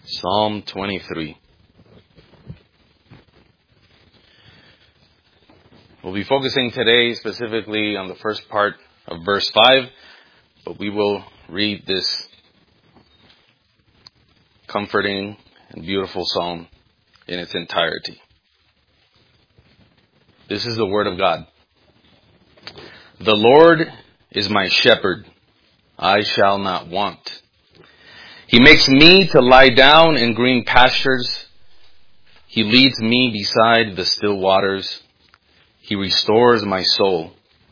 Psalm 23. We'll be focusing today specifically on the first part of verse 5, but we will read this comforting and beautiful psalm in its entirety. This is the word of God. The Lord is my shepherd, I shall not want. He makes me to lie down in green pastures. He leads me beside the still waters. He restores my soul.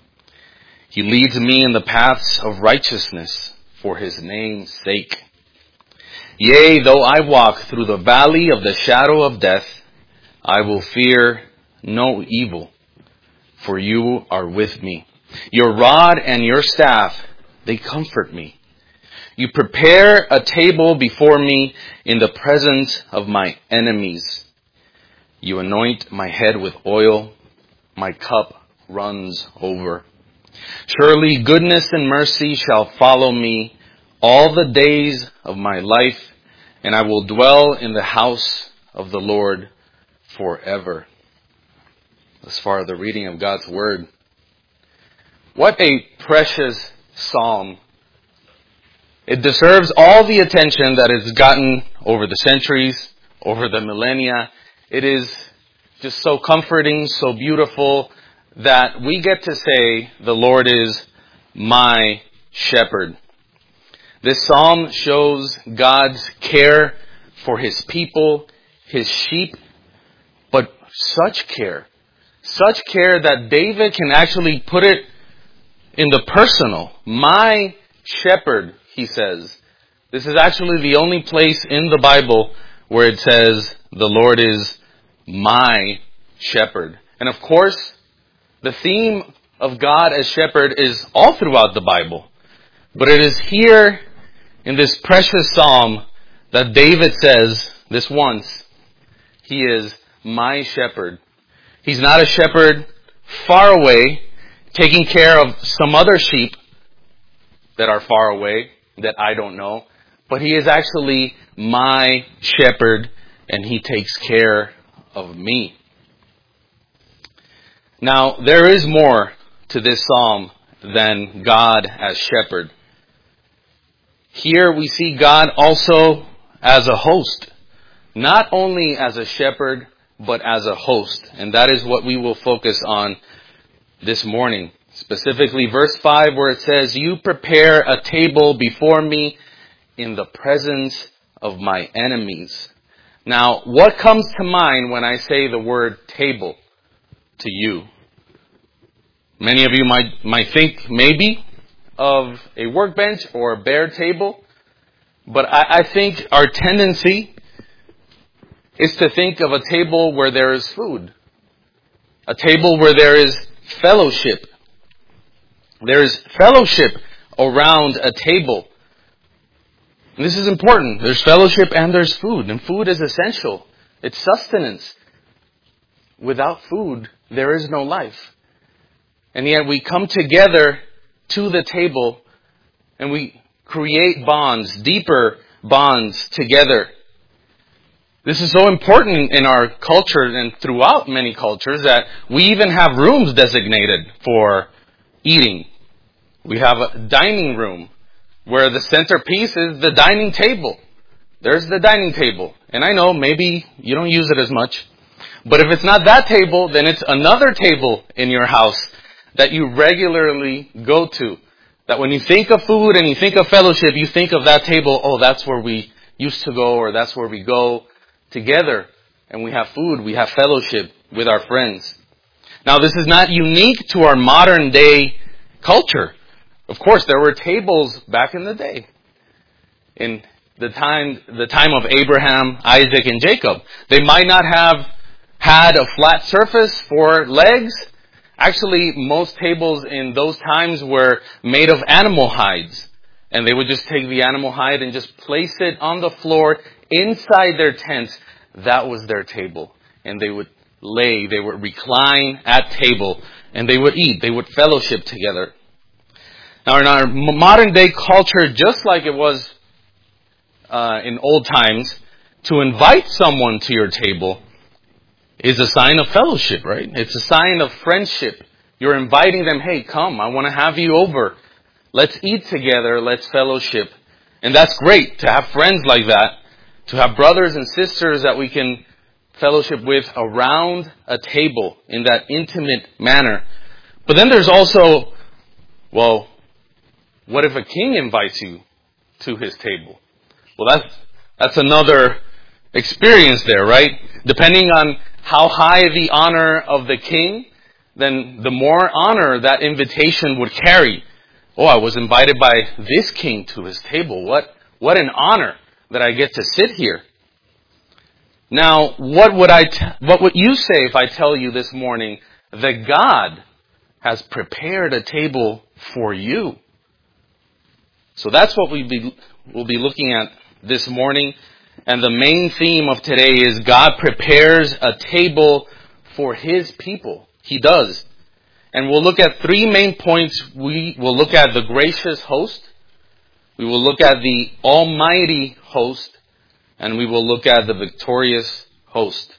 He leads me in the paths of righteousness for his name's sake. Yea, though I walk through the valley of the shadow of death, I will fear no evil, for you are with me. Your rod and your staff, they comfort me. You prepare a table before me in the presence of my enemies. You anoint my head with oil. My cup runs over. Surely goodness and mercy shall follow me all the days of my life, and I will dwell in the house of the Lord forever. As far as the reading of God's word. What a precious psalm. It deserves all the attention that it's gotten over the centuries, over the millennia. It is just so comforting, so beautiful, that we get to say, the Lord is my shepherd. This psalm shows God's care for his people, his sheep, but such care that David can actually put it in the personal. My shepherd, he says. This is actually the only place in the Bible where it says, the Lord is my shepherd. And of course, the theme of God as shepherd is all throughout the Bible. But it is here in this precious psalm that David says this once. He is my shepherd. He's not a shepherd far away, taking care of some other sheep that are far away, that I don't know. But he is actually my shepherd, and he takes care of me. Now, there is more to this psalm than God as shepherd. Here we see God also as a host. Not only as a shepherd, but as a host. And that is what we will focus on this morning. Specifically verse 5 where it says, you prepare a table before me in the presence of my enemies. Now, what comes to mind when I say the word table to you? Many of you might think maybe of a workbench or a bare table. But I think our tendency is to think of a table where there is food. A table where there is fellowship. There is fellowship around a table. And this is important. There's fellowship and there's food. And food is essential. It's sustenance. Without food, there is no life. And yet we come together to the table and we create bonds, deeper bonds together. This is so important in our culture and throughout many cultures that we even have rooms designated for eating. We have a dining room where the centerpiece is the dining table. There's the dining table. And I know maybe you don't use it as much. But if it's not that table, then it's another table in your house that you regularly go to. That when you think of food and you think of fellowship, you think of that table, oh, that's where we used to go, or that's where we go together. And we have food, we have fellowship with our friends. Now, this is not unique to our modern day culture. Of course, there were tables back in the day. In the time of Abraham, Isaac, and Jacob. They might not have had a flat surface for legs. Actually, most tables in those times were made of animal hides. And they would just take the animal hide and just place it on the floor inside their tents. That was their table. And they would recline at table, and they would eat. They would fellowship together. Now, in our modern day culture, just like it was in old times, to invite someone to your table is a sign of fellowship, right? It's a sign of friendship. You're inviting them, hey, come, I want to have you over. Let's eat together, let's fellowship. And that's great to have friends like that, to have brothers and sisters that we can fellowship with around a table in that intimate manner. But then there's also, well, what if a king invites you to his table? Well, that's another experience there, right? Depending on how high the honor of the king, then the more honor that invitation would carry. Oh, I was invited by this king to his table. What an honor that I get to sit here. Now, what would you say if I tell you this morning that God has prepared a table for you? So that's what we'll be looking at this morning. And the main theme of today is God prepares a table for His people. He does. And we'll look at three main points. We will look at the gracious host. We will look at the almighty host. And we will look at the victorious host.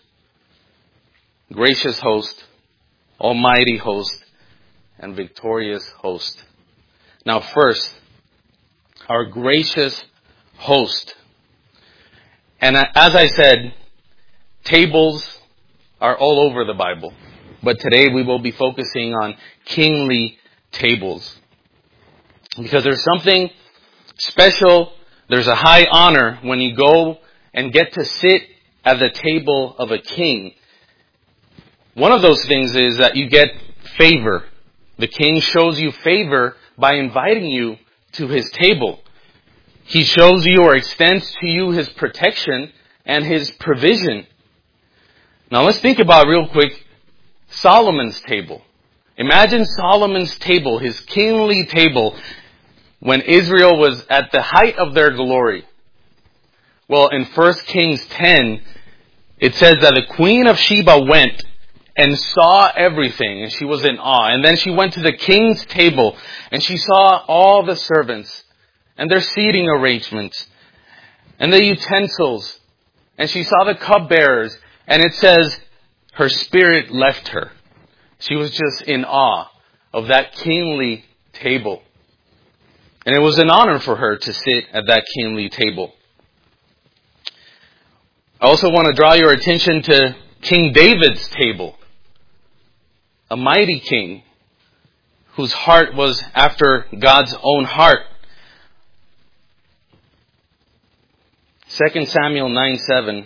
Gracious host, almighty host, and victorious host. Now first, our gracious host. And as I said, tables are all over the Bible. But today we will be focusing on kingly tables. Because there's something special, there's a high honor when you go and get to sit at the table of a king. One of those things is that you get favor. The king shows you favor by inviting you to his table. He shows you or extends to you his protection and his provision. Now let's think about real quick Solomon's table. Imagine Solomon's table, his kingly table, when Israel was at the height of their glory. Well, in 1 Kings 10, it says that the Queen of Sheba went and saw everything, and she was in awe. And then she went to the king's table, and she saw all the servants, and their seating arrangements, and the utensils, and she saw the cupbearers, and it says her spirit left her. She was just in awe of that kingly table. And it was an honor for her to sit at that kingly table. I also want to draw your attention to King David's table. A mighty king whose heart was after God's own heart. 2 Samuel 9:7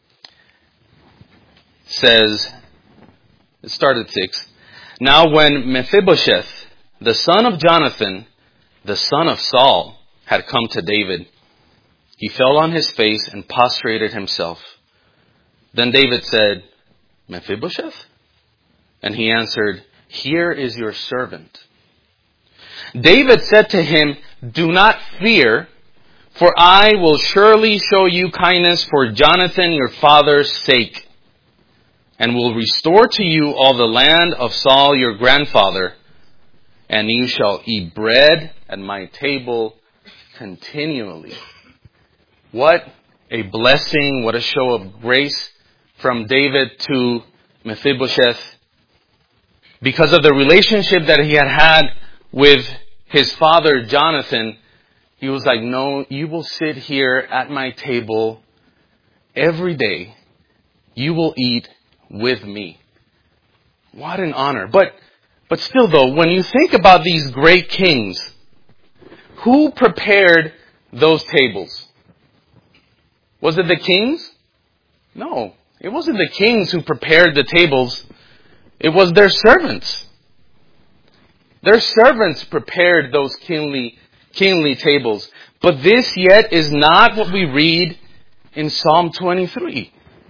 says, it started 6. Now when Mephibosheth, the son of Jonathan, the son of Saul, had come to David, he fell on his face and prostrated himself. Then David said, Mephibosheth? And he answered, here is your servant. David said to him, do not fear, for I will surely show you kindness for Jonathan your father's sake, and will restore to you all the land of Saul your grandfather, and you shall eat bread at my table continually. What a blessing, what a show of grace from David to Mephibosheth. Because of the relationship that he had with his father Jonathan, he was like, no, you will sit here at my table every day. You will eat with me. What an honor. But still though, when you think about these great kings, who prepared those tables? Was it the kings? No, it wasn't the kings who prepared the tables. It was their servants. Their servants prepared those kingly tables. But this yet is not what we read in Psalm 23.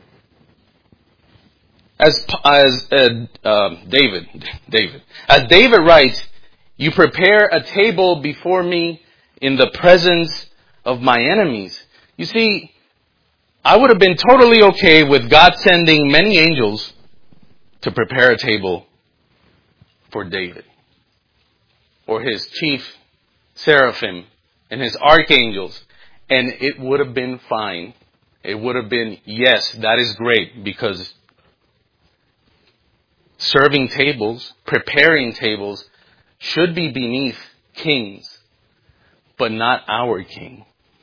As David writes, you prepare a table before me in the presence of my enemies. You see, I would have been totally okay with God sending many angels to prepare a table for David, or his chief seraphim and his archangels, and it would have been fine. it would have been, yes, that is great, because serving tables, preparing tables, should be beneath kings, but not our king.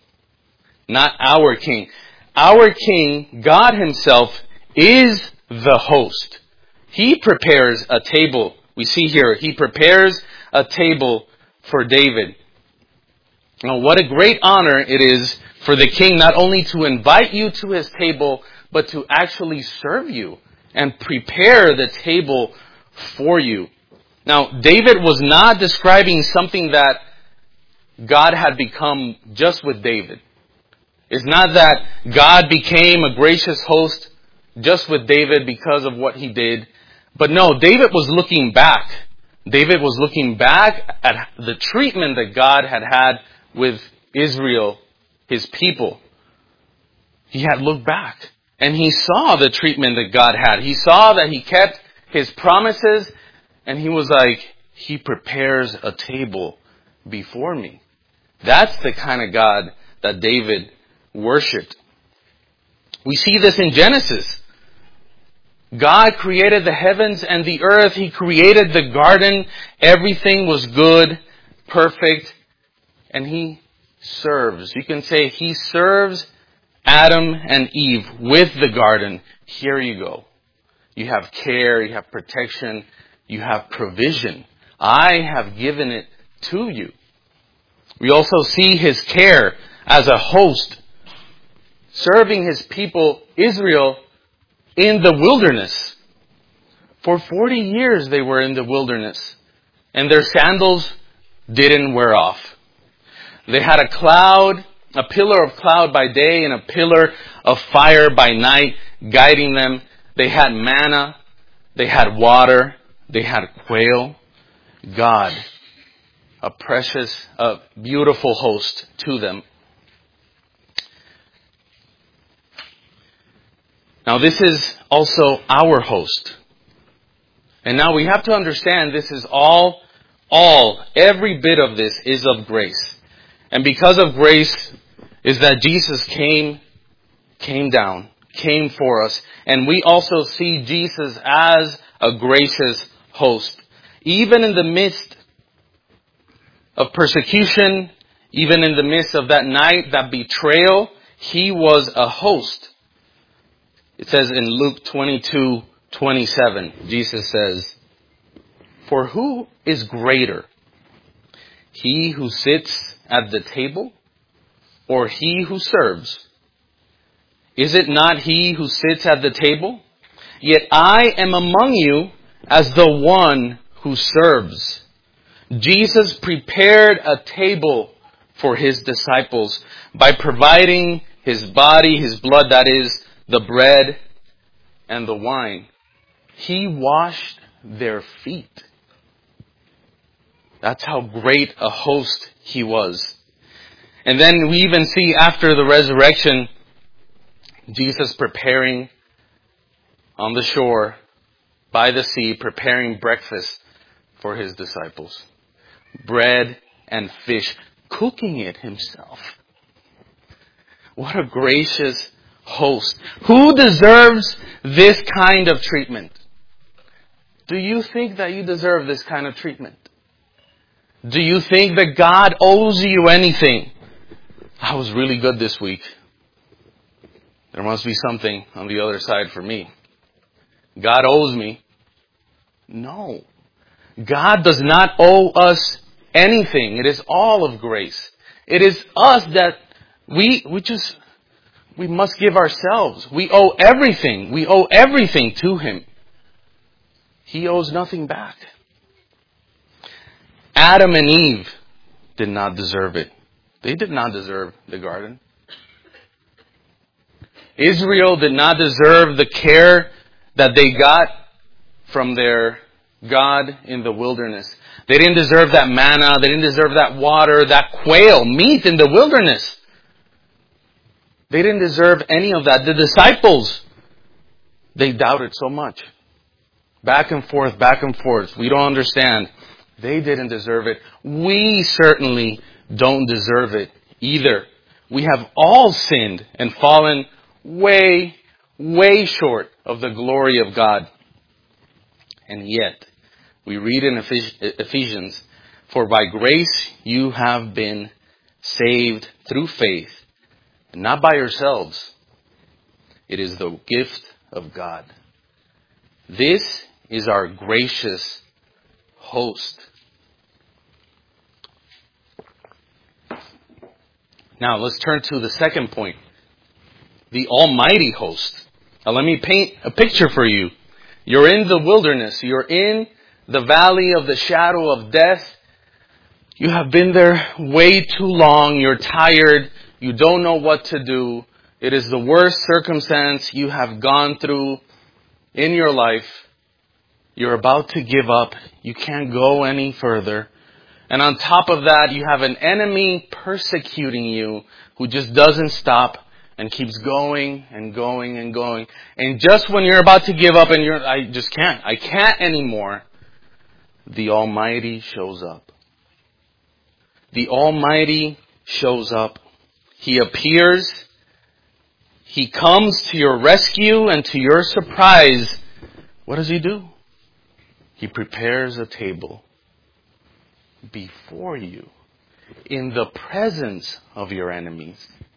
Not our king. Our king, God himself, is the host. He prepares a table. We see here, he prepares a table for David. Now, what a great honor it is for the king not only to invite you to his table, but to actually serve you and prepare the table for you. Now, David was not describing something that God had become just with David. It's not that God became a gracious host just with David because of what he did. But no, David was looking back. David was looking back at the treatment that God had had with Israel, his people. He had looked back and he saw the treatment that God had. He saw that he kept his promises, and he was like, he prepares a table before me. That's the kind of God that David worshipped. We see this in Genesis. God created the heavens and the earth. He created the garden. Everything was good, perfect, and he serves. You can say he serves Adam and Eve with the garden. Here you go. You have care, you have protection, you have provision. I have given it to you. We also see his care as a host, serving his people, Israel, in the wilderness. For 40 years they were in the wilderness, and their sandals didn't wear off. They had a cloud, a pillar of cloud by day and a pillar of fire by night guiding them. They had manna, they had water, they had quail. God, a precious, a beautiful host to them. Now this is also our host. And now we have to understand this is every bit of this is of grace. And because of grace is that Jesus came down, came for us. And we also see Jesus as a gracious host. Even in the midst of persecution, even in the midst of that night, that betrayal, he was a host. It says in Luke 22:27, Jesus says, "For who is greater, he who sits at the table or he who serves? Is it not he who sits at the table? Yet I am among you as the one who serves." Jesus prepared a table for his disciples by providing his body, his blood, that is, the bread and the wine. He washed their feet. That's how great a host he was. And then we even see after the resurrection, Jesus preparing on the shore, by the sea, preparing breakfast for his disciples. Bread and fish, cooking it himself. What a gracious host. Who deserves this kind of treatment? Do you think that you deserve this kind of treatment? Do you think that God owes you anything? I was really good this week. There must be something on the other side for me. God owes me. No. God does not owe us anything. It is all of grace. It is us that we must give ourselves. We owe everything. We owe everything to him. He owes nothing back. Adam and Eve did not deserve it. They did not deserve the garden. Israel did not deserve the care that they got from their God in the wilderness. They didn't deserve that manna. They didn't deserve that water, that quail, meat in the wilderness. They didn't deserve any of that. The disciples, they doubted so much. Back and forth, back and forth. We don't understand. They didn't deserve it. We certainly don't deserve it either. We have all sinned and fallen way, way short of the glory of God. And yet, we read in Ephesians, for by grace you have been saved through faith, and not by yourselves. It is the gift of God. This is our gracious host. Now let's turn to the second point. The Almighty host. Now let me paint a picture for you. You're in the wilderness. You're in the valley of the shadow of death. You have been there way too long. You're tired. You don't know what to do. It is the worst circumstance you have gone through in your life. You're about to give up. You can't go any further. And on top of that, you have an enemy persecuting you who just doesn't stop and keeps going and going and going. And just when you're about to give up and I can't anymore, the Almighty shows up. The Almighty shows up. He appears. He comes to your rescue, and to your surprise, what does He do? He prepares a table before you in the presence of your enemies.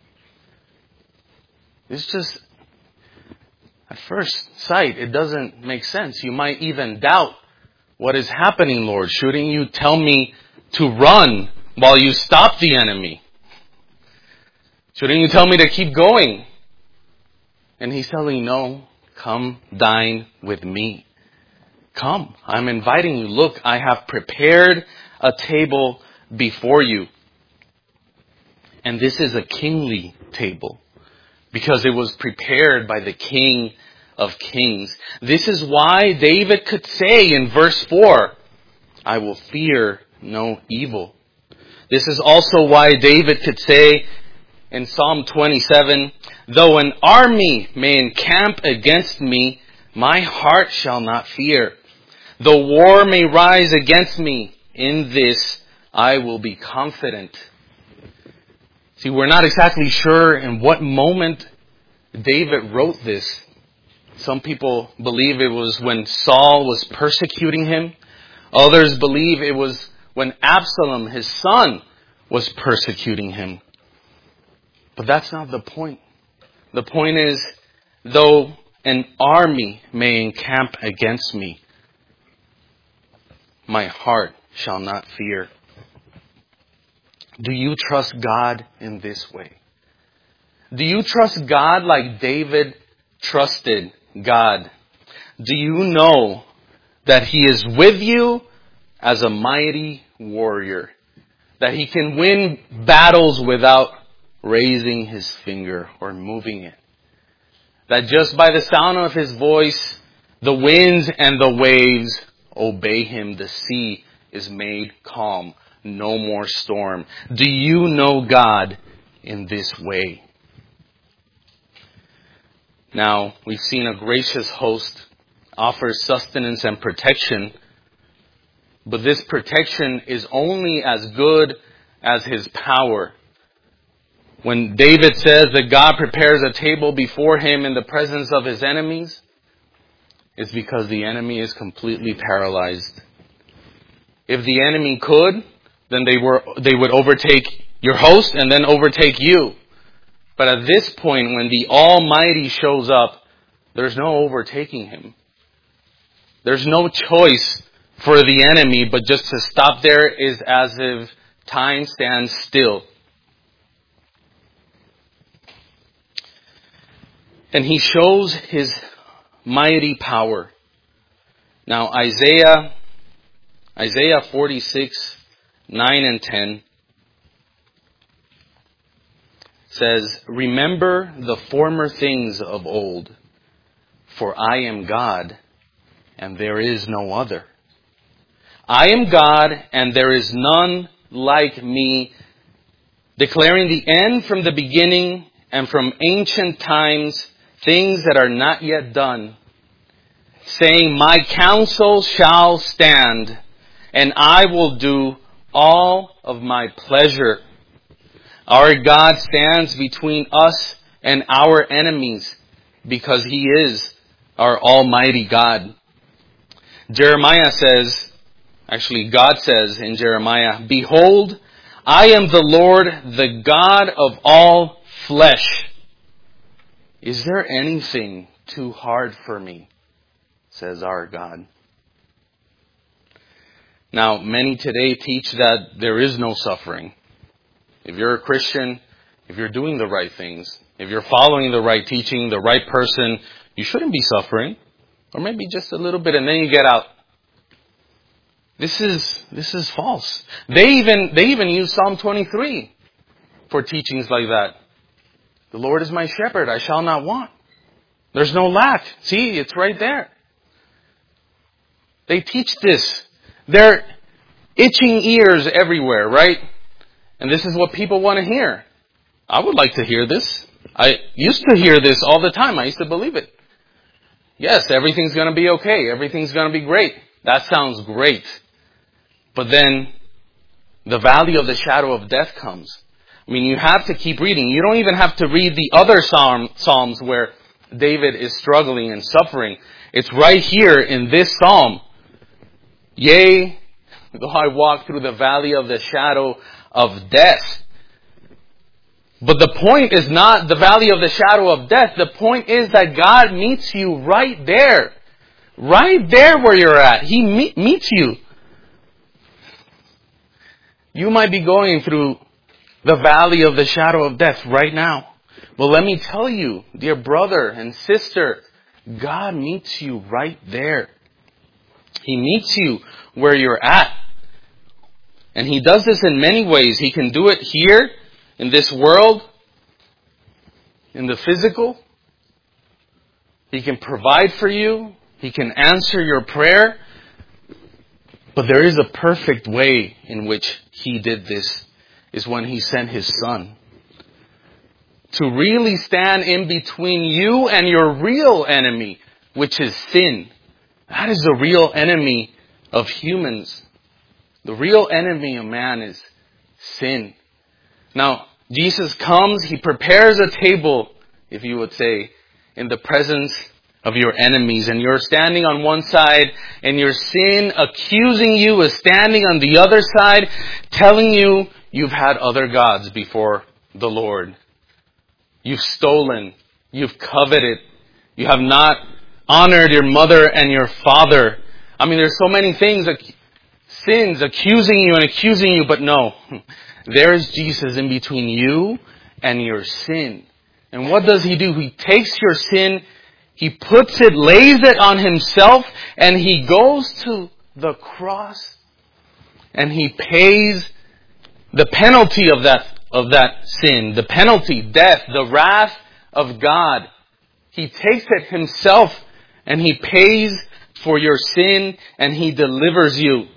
It's just, at first sight, it doesn't make sense. You might even doubt, what is happening, Lord? Shouldn't you tell me to run while you stop the enemy? Shouldn't you tell me to keep going? And He's telling you, no, come dine with me. Come, I'm inviting you. Look, I have prepared a table before you. And this is a kingly table, because it was prepared by the King of Kings. This is why David could say in verse 4, I will fear no evil. This is also why David could say in Psalm 27, though an army may encamp against me, my heart shall not fear. Though war may rise against me, in this I will be confident. See, we're not exactly sure in what moment David wrote this. Some people believe it was when Saul was persecuting him. Others believe it was when Absalom, his son, was persecuting him. But that's not the point. The point is, though an army may encamp against me, my heart shall not fear. Do you trust God in this way? Do you trust God like David trusted God? Do you know that He is with you as a mighty warrior? That He can win battles without raising His finger or moving it? That just by the sound of His voice, the winds and the waves obey Him. The sea is made calm. No more storm. Do you know God in this way? Now, we've seen a gracious host offer sustenance and protection, but this protection is only as good as His power. When David says that God prepares a table before him in the presence of his enemies, it's because the enemy is completely paralyzed. If the enemy could, then they would overtake your host and then overtake you. But at this point, when the Almighty shows up, there's no overtaking Him. There's no choice for the enemy, but just to stop there is as if time stands still. And He shows His mighty power. Now Isaiah 46, 9 and 10 says, remember the former things of old, for I am God, and there is no other. I am God, and there is none like me, declaring the end from the beginning, and from ancient times, things that are not yet done, saying, my counsel shall stand, and I will do all of my pleasure. Our God stands between us and our enemies, because He is our Almighty God. Jeremiah says, actually God says in Jeremiah, "Behold, I am the Lord, the God of all flesh. Is there anything too hard for me?" says our God. Now, many today teach that there is no suffering. If you're a Christian, if you're doing the right things, if you're following the right teaching, the right person, you shouldn't be suffering. Or maybe just a little bit and then you get out. This is false. They even use Psalm 23 for teachings like that. The Lord is my shepherd, I shall not want. There's no lack. See, it's right there. They teach this. They're itching ears everywhere, right? And this is what people want to hear. I would like to hear this. I used to hear this all the time. I used to believe it. Yes, everything's going to be okay. Everything's going to be great. That sounds great. But then the valley of the shadow of death comes. I mean, you have to keep reading. You don't even have to read the other Psalms where David is struggling and suffering. It's right here in this Psalm. Yea, though I walk through the valley of the shadow of death. But the point is not the valley of the shadow of death. The point is that God meets you right there. Right there where you're at. He meets you. You might be going through the valley of the shadow of death right now. But let me tell you, dear brother and sister, God meets you right there. He meets you where you're at. And He does this in many ways. He can do it here, in this world, in the physical. He can provide for you. He can answer your prayer. But there is a perfect way in which He did this, is when He sent His Son. To really stand in between you and your real enemy, which is sin. That is the real enemy of humans. The real enemy of man is sin. Now, Jesus comes, He prepares a table, if you would say, in the presence of your enemies. And you're standing on one side, and your sin accusing you is standing on the other side, telling you you've had other gods before the Lord. You've stolen. You've coveted. You have not honored your mother and your father. I mean, there's so many things, sins accusing you, but no. There is Jesus in between you and your sin. And what does He do? He takes your sin, He puts it, lays it on Himself, and He goes to the cross and He pays the penalty of that sin. The penalty, death, the wrath of God. He takes it Himself and He pays for your sin and He delivers you.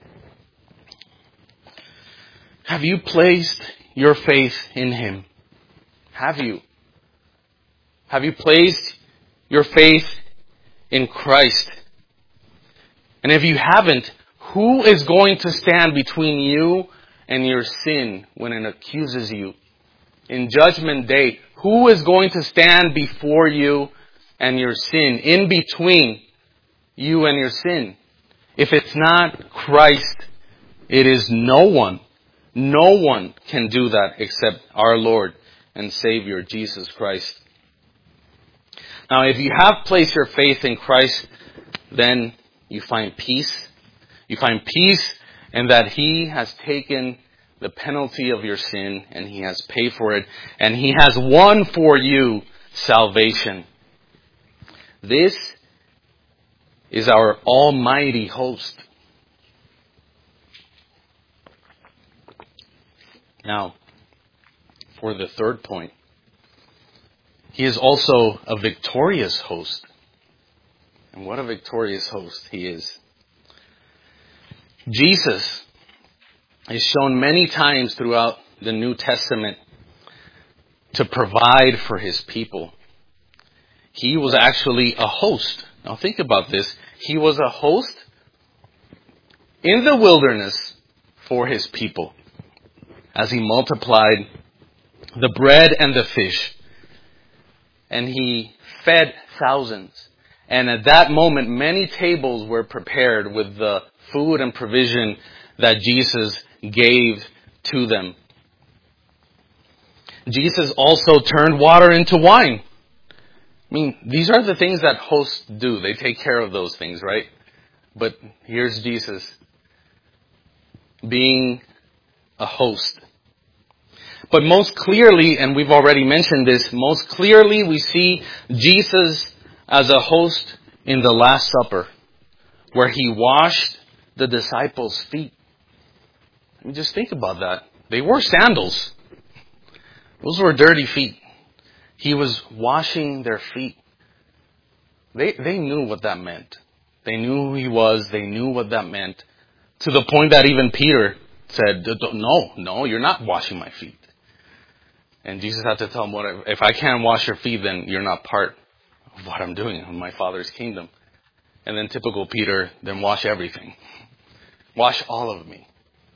Have you placed your faith in Him? Have you? Have you placed your faith in Christ? And if you haven't, who is going to stand between you and your sin when it accuses you? In Judgment Day, who is going to stand before you and your sin? In between you and your sin? If it's not Christ, it is no one. No one can do that except our Lord and Savior, Jesus Christ. Now, if you have placed your faith in Christ, then you find peace. You find peace in that He has taken the penalty of your sin and He has paid for it. And He has won for you salvation. This is our almighty host. Now, for the third point, He is also a victorious host. And what a victorious host He is. Jesus is shown many times throughout the New Testament to provide for His people. He was actually a host. Now think about this. He was a host in the wilderness for His people as He multiplied the bread and the fish. and he fed thousands. And at that moment, many tables were prepared with the food and provision that Jesus gave to them. Jesus also turned water into wine. I mean, these are the things that hosts do. They take care of those things, right? But here's Jesus being a host. But most clearly, and we've already mentioned this, most clearly we see Jesus as a host in the Last Supper, where he washed the disciples' feet. I mean, just think about that. They wore sandals. Those were dirty feet. He was washing their feet. They knew what that meant. They knew who he was. They knew what that meant. To the point that even Peter said, no, you're not washing my feet. And Jesus had to tell him, if I can't wash your feet, then you're not part of what I'm doing in my Father's kingdom. And then typical Peter, then wash everything. Wash all of me.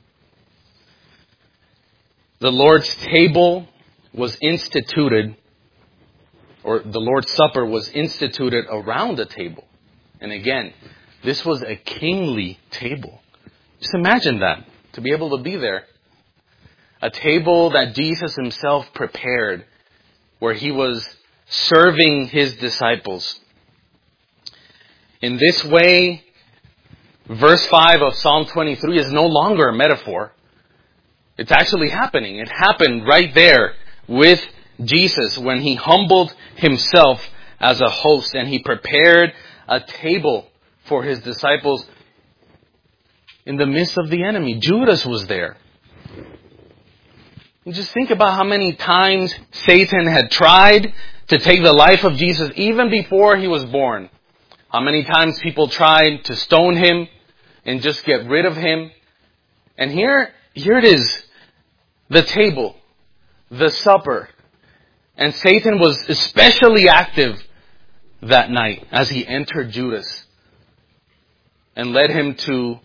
The Lord's table was instituted, or the Lord's Supper was instituted around a table. And again, this was a kingly table. Just imagine that, to be able to be there. A table that Jesus himself prepared, where he was serving his disciples. In this way, verse 5 of Psalm 23 is no longer a metaphor. It's actually happening. It happened right there with Jesus when he humbled himself as a host and he prepared a table for his disciples in the midst of the enemy. Judas was there. You just think about how many times Satan had tried to take the life of Jesus even before he was born. How many times people tried to stone him and just get rid of him. And here it is, the table, the supper. And Satan was especially active that night as he entered Judas and led him to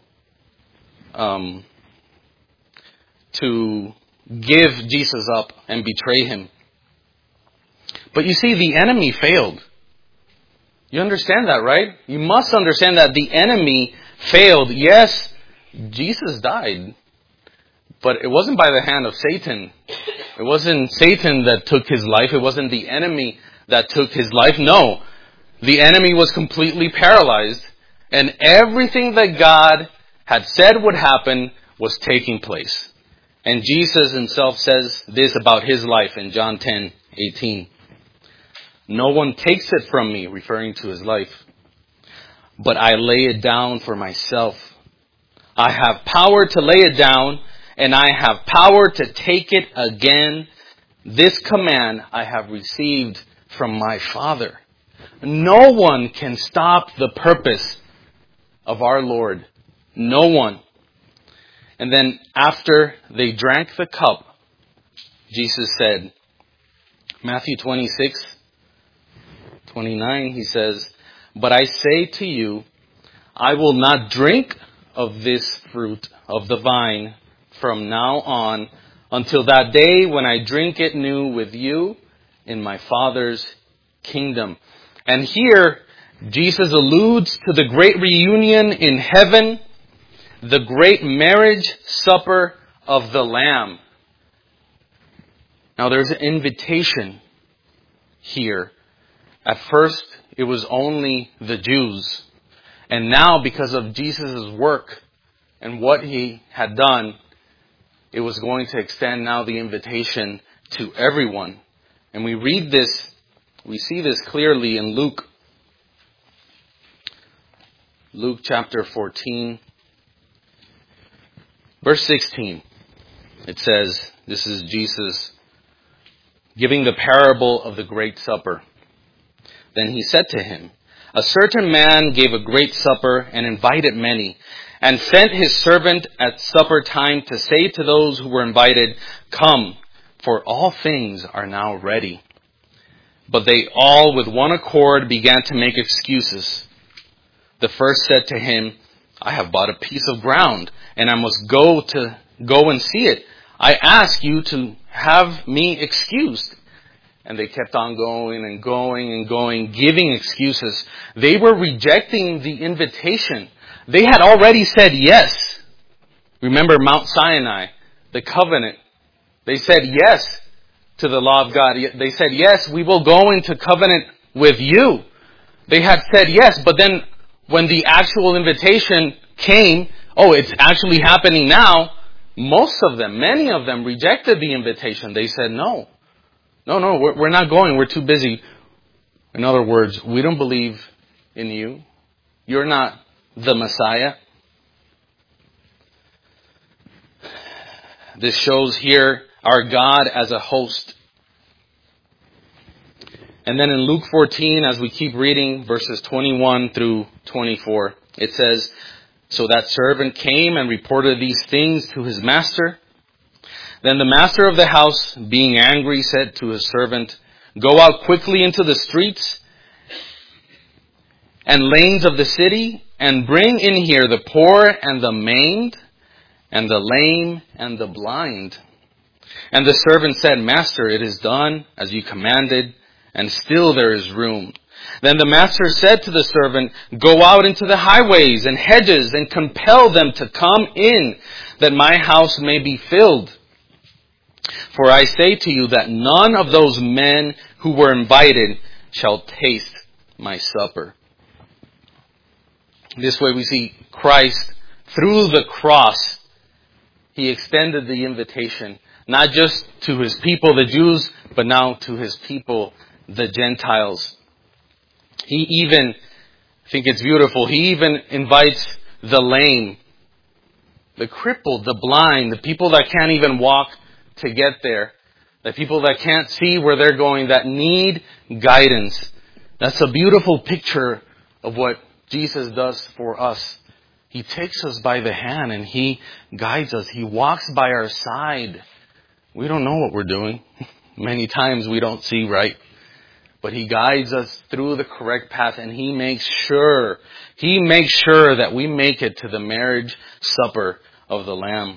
give Jesus up and betray him. But you see, the enemy failed. You understand that, right? You must understand that the enemy failed. Yes, Jesus died, but it wasn't by the hand of Satan. It wasn't Satan that took his life. It wasn't the enemy that took his life. No, the enemy was completely paralyzed, and everything that God had said would happen was taking place. And Jesus himself says this about his life in John 10:18. No one takes it from me, referring to his life, but I lay it down for myself. I have power to lay it down, and I have power to take it again. This command I have received from my Father. No one can stop the purpose of our Lord. No one. And then after they drank the cup, Jesus said, Matthew 26:29, he says, but I say to you, I will not drink of this fruit of the vine from now on until that day when I drink it new with you in my Father's kingdom. And here, Jesus alludes to the great reunion in heaven, the great marriage supper of the Lamb. Now there's an invitation here. At first, it was only the Jews. And now, because of Jesus' work and what he had done, it was going to extend now the invitation to everyone. And we read this, we see this clearly in Luke. Luke chapter 14, verse 16. It says, this is Jesus giving the parable of the great supper. Then he said to him, a certain man gave a great supper and invited many, and sent his servant at supper time to say to those who were invited, come, for all things are now ready. But they all with one accord began to make excuses. The first said to him, I have bought a piece of ground, and I must go and see it. I ask you to have me excused. And they kept on going and going and going, giving excuses. They were rejecting the invitation. They had already said yes. Remember Mount Sinai, the covenant. They said yes to the law of God. They said, yes, we will go into covenant with you. They had said yes, but then when the actual invitation came, it's actually happening now, most of them, many of them rejected the invitation. They said, no, we're not going. We're too busy. In other words, we don't believe in you. You're not the Messiah. This shows here our God as a host. And then in Luke 14, as we keep reading, verses 21 through 24, it says, so that servant came and reported these things to his master. Then the master of the house, being angry, said to his servant, go out quickly into the streets and lanes of the city, and bring in here the poor and the maimed, and the lame and the blind. And the servant said, Master, it is done as you commanded, and still there is room. Then the master said to the servant, go out into the highways and hedges and compel them to come in, that my house may be filled. For I say to you that none of those men who were invited shall taste my supper. This way we see Christ, through the cross, He extended the invitation, not just to His people, the Jews, but now to His people, the Gentiles. He even, I think it's beautiful, He even invites the lame, the crippled, the blind, the people that can't even walk to get there, the people that can't see where they're going, that need guidance. That's a beautiful picture of what Jesus does for us. He takes us by the hand and He guides us. He walks by our side. We don't know what we're doing. Many times we don't see right. But He guides us through the correct path, and He makes sure that we make it to the marriage supper of the Lamb.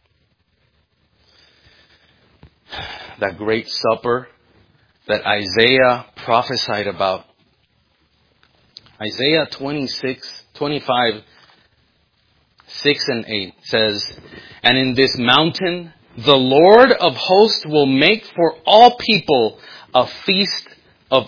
That great supper that Isaiah prophesied about. Isaiah 25, 6 and 8 says, and in this mountain the Lord of hosts will make for all people a feast of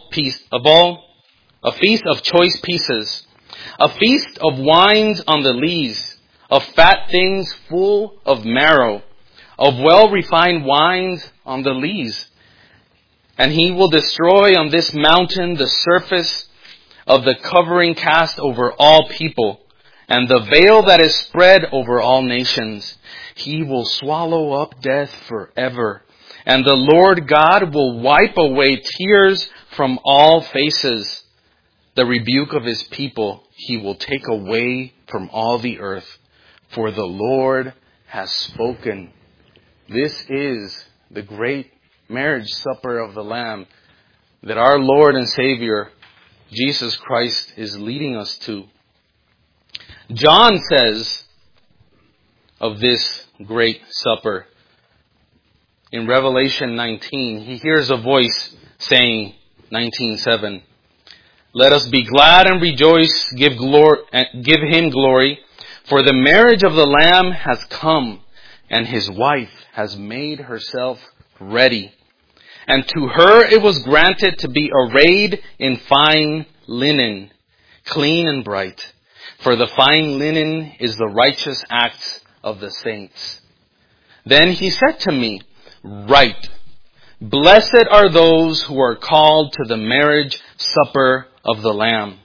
choice pieces, a feast of wines on the lees, of fat things full of marrow, of well-refined wines on the lees. And He will destroy on this mountain the surface of the covering cast over all people, and the veil that is spread over all nations. He will swallow up death forever. And the Lord God will wipe away tears from all faces. The rebuke of His people He will take away from all the earth. For the Lord has spoken. This is the great marriage supper of the Lamb that our Lord and Savior, Jesus Christ, is leading us to. John says of this great supper, in Revelation 19, he hears a voice saying, 19:7, let us be glad and rejoice, give Him glory, for the marriage of the Lamb has come, and His wife has made herself ready. And to her it was granted to be arrayed in fine linen, clean and bright. For the fine linen is the righteous acts of the saints. Then He said to me, write, blessed are those who are called to the marriage supper of the Lamb.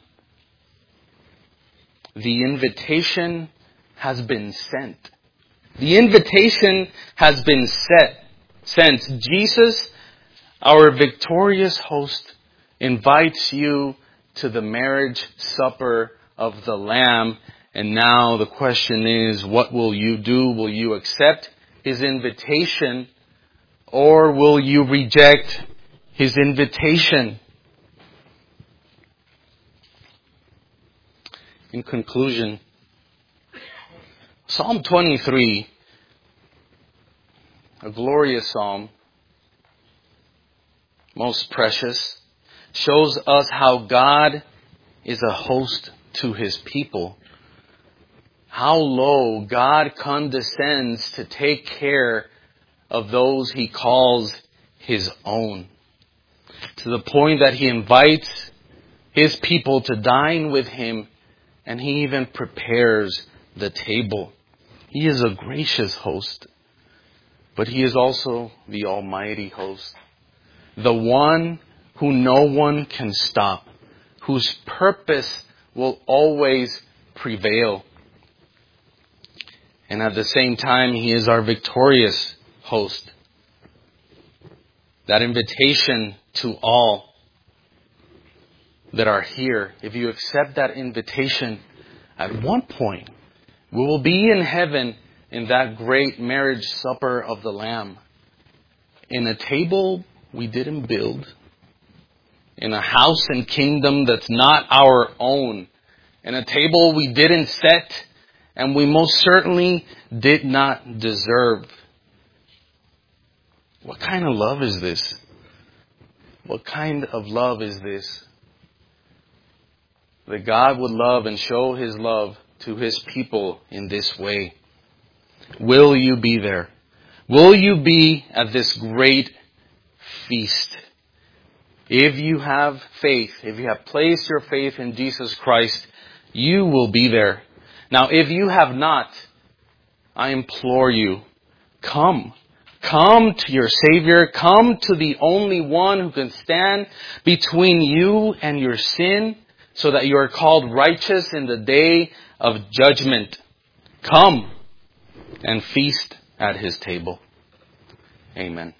The invitation has been sent. The invitation has been sent. Jesus, our victorious host, invites you to the marriage supper of the Lamb. And now the question is, what will you do? Will you accept His invitation, or will you reject His invitation? In conclusion, Psalm 23, a glorious psalm, most precious, shows us how God is a host to His people. How low God condescends to take care of those He calls His own. To the point that He invites His people to dine with Him, and He even prepares the table. He is a gracious host, but He is also the almighty host. The one who no one can stop, whose purpose will always prevail. And at the same time, He is our victorious host. That invitation to all that are here, if you accept that invitation, at one point, we will be in heaven in that great marriage supper of the Lamb. In a table we didn't build. In a house and kingdom that's not our own. In a table we didn't set, and we most certainly did not deserve. What kind of love is this? What kind of love is this? That God would love and show His love to His people in this way. Will you be there? Will you be at this great feast? If you have faith, if you have placed your faith in Jesus Christ, you will be there. Now, if you have not, I implore you, come. Come to your Savior. Come to the only one who can stand between you and your sin, so that you are called righteous in the day of judgment. Come and feast at His table. Amen.